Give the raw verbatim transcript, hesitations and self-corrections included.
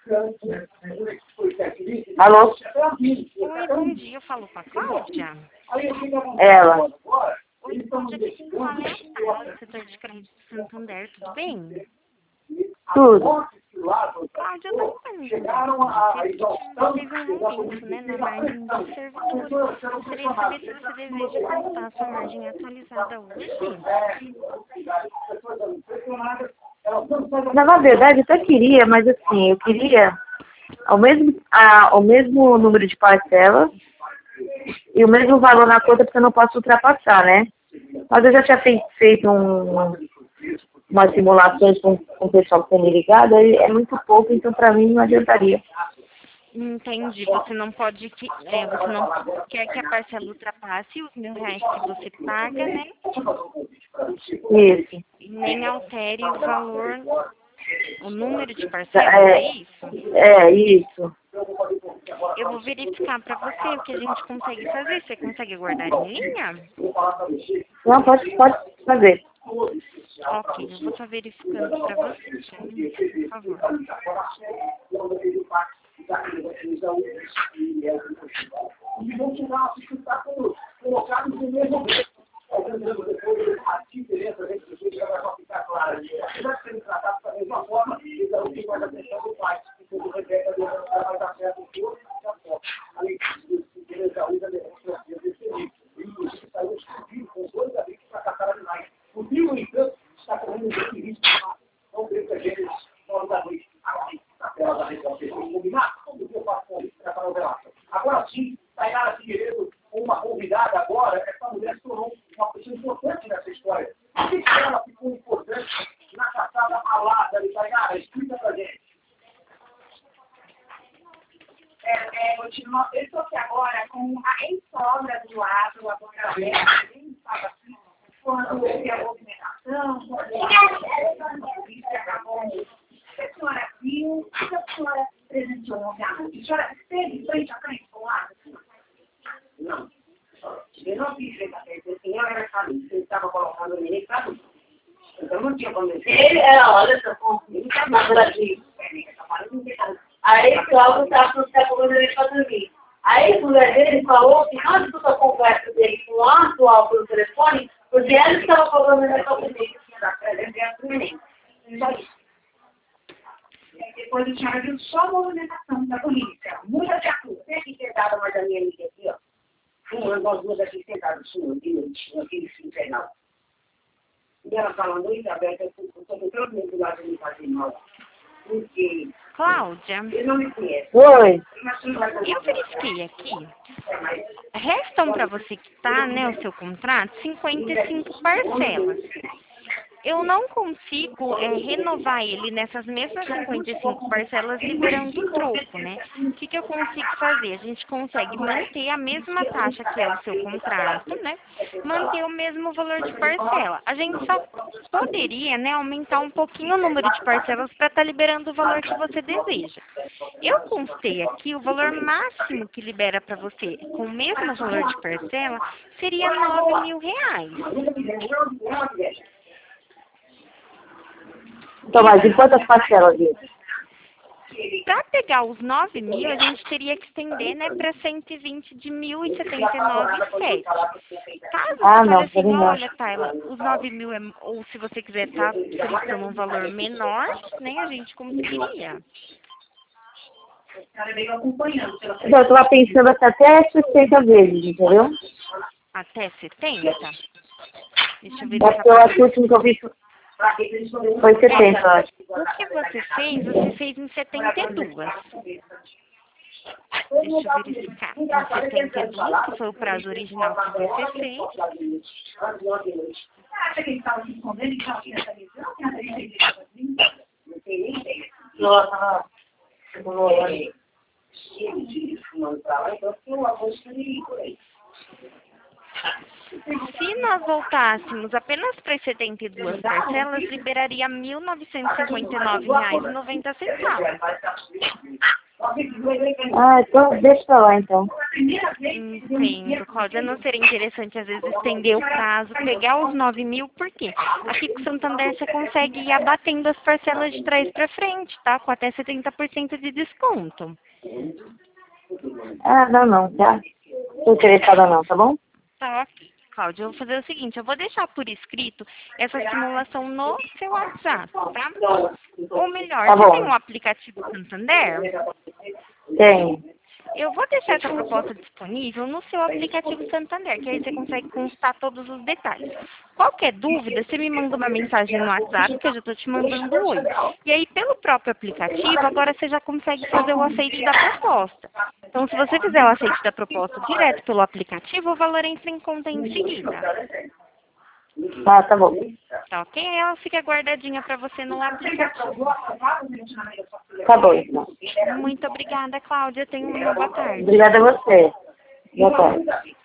Alô? Oi, bom dia. Eu falo com a Cláudia. Ela. Oi, Cláudia. Aqui quem fala é a Tala, do setor de crédito Santander. Tudo bem? Tudo. Cláudia, eu tô perguntando pra você, porque teve um aumento, né, na margem do servidor. Gostaria de saber se você deseja consultar a sua margem atualizada hoje. Na verdade, eu até queria, mas assim, eu queria o mesmo, a, o mesmo número de parcelas e o mesmo valor na conta, porque eu não posso ultrapassar, né? Mas eu já tinha feito, feito um, umas simulações com, com o pessoal que tem me ligado, e é muito pouco, então para mim não adiantaria. Entendi. Você não pode que, é, você não quer que a parcela ultrapasse os mil reais que você paga, né? Isso. E nem altere o valor, o número de parcelas, é, é isso? É, isso. Eu vou verificar para você o que a gente consegue fazer. Você consegue guardar em linha? Não, pode, pode fazer. Ok, eu vou estar verificando para você, por favor. Agora sim, Tainara Figueiredo, uma convidada agora, essa mulher se tornou uma pessoa importante nessa história. Por que ela ficou importante na caçada alada de Tainara? Explica pra gente. É, é, continua, eu estou aqui agora com a ex-sogra do lado, a dona Gabriela, que nem estava aqui, quando houve a movimentação, quando a polícia acabou. O que a senhora viu? O que a senhora presenciou, obviamente? A senhora esteve frente a frente com o lado? Não. Eu não fiz frente a frente. O senhor era sabido. Ele estava colocando o menino para mim. Então não tinha como dizer. Ele era, olha, essa confusão. Aí o Cláudio estava colocando ele para dormir. Aí a mulher dele falou que não escutou a conversa dele com o atual pelo telefone, porque ela estava falando ele para dormir. Só isso. Depois a senhora viu só a movimentação da polícia. Muita de acordo. Tem aqui sentada mais a minha amiga aqui, ó. Uma, nós duas aqui sentadas, sim, aqui, aqui, internal. E ela falando, Isabel, eu estou com todo mundo do lado de me fazer mal. Porque Cláudia, ele não me conhece. Oi. eu verifiquei aqui. Restam para você quitar, né, o seu contrato, cinquenta e cinco parcelas. Eu não consigo é, renovar ele nessas mesmas cinquenta e cinco parcelas liberando o troco, né? O que, que eu consigo fazer? A gente consegue manter a mesma taxa que é o seu contrato, né? Manter o mesmo valor de parcela. A gente só poderia, né, aumentar um pouquinho o número de parcelas para estar liberando o valor que você deseja. Eu constei aqui o valor máximo que libera para você com o mesmo valor de parcela seria nove mil reais. Então, mas em quantas parcelas isso? Para pegar os nove mil, a gente teria que estender, né, para cento e vinte de mil e setenta e nove vírgula sete. Caso Ah, você não, fale assim, não. olha, Tayla, os nove mil, é, ou se você quiser estar solicitando um valor menor, né, a gente conseguiria. Então, eu estava pensando até sessenta vezes, entendeu? Até setenta? Deixa eu ver. É porque eu acho que o último que eu vi foi setenta, eu acho. O que você fez, você fez em setenta e dois. Deixa eu verificar. Em setenta e dois, que foi o prazo original que você fez. Acha que ele estava se escondendo e estava aqui nessa visão? Não tem nem ideia. Nossa, não é. Cheio de fumando pra lá, então tem uma voz que por aí. Se nós voltássemos apenas para as setenta e duas parcelas, liberaria mil novecentos e cinquenta e nove reais e noventa centavos. Ah, então deixa pra lá então. Entendo, Cláudia. Não seria interessante, às vezes, estender o prazo, pegar os nove mil, por quê? Aqui com o Santander você consegue ir abatendo as parcelas de trás para frente, tá? Com até setenta por cento de desconto. Ah, não, não, tá? Tô interessada não, tá bom? Tá, ok. Cláudia, eu vou fazer o seguinte, eu vou deixar por escrito essa simulação no seu WhatsApp, tá? Ou melhor, Tá você bom. tem um aplicativo Santander? Tem. Eu vou deixar essa proposta disponível no seu aplicativo Santander, que aí você consegue constar todos os detalhes. Qualquer dúvida, você me manda uma mensagem no WhatsApp, que eu já estou te mandando hoje. E aí, pelo próprio aplicativo, agora você já consegue fazer o aceite da proposta. Então, se você fizer o aceite da proposta direto pelo aplicativo, o valor entra em conta em seguida. Ah, tá bom. Tá ok? Ela fica guardadinha para você no aplicativo. Tá bom, então. Muito obrigada, Cláudia. Tenha uma boa tarde. Obrigada a você. Boa tarde.